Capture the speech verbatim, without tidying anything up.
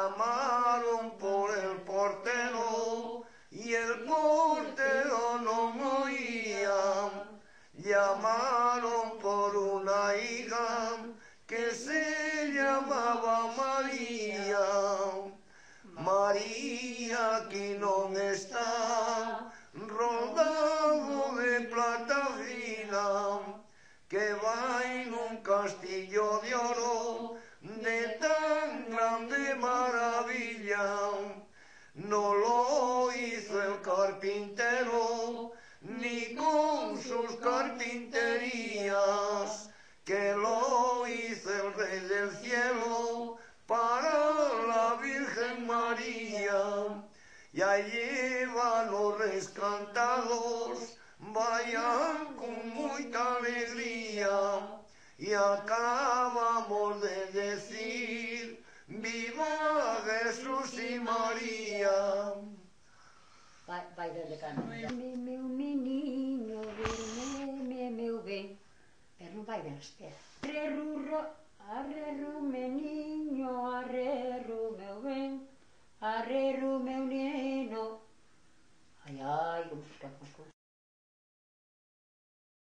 llamaron por el portero y el portero no oía. Llamaron por una hija que se llamaba María. María aquí no está, rodado de plata fina, que va en un castillo de oro de tan grande maravilla. No lo hizo el carpintero ni con sus carpinterías, que lo hizo el Rey del Cielo para la Virgen María. Ya llevan los rescantados, vayan con mucha alegría, y acabamos de decir, ¡viva Jesús y María! Baile de canto. Meu meniño, verme meu ben, pero non vai ben as piedras. Arrerro, arrerro, meniño, arrerro, meu ben, arrerro, meu neno. Ai, ai, como se escapan as cousas.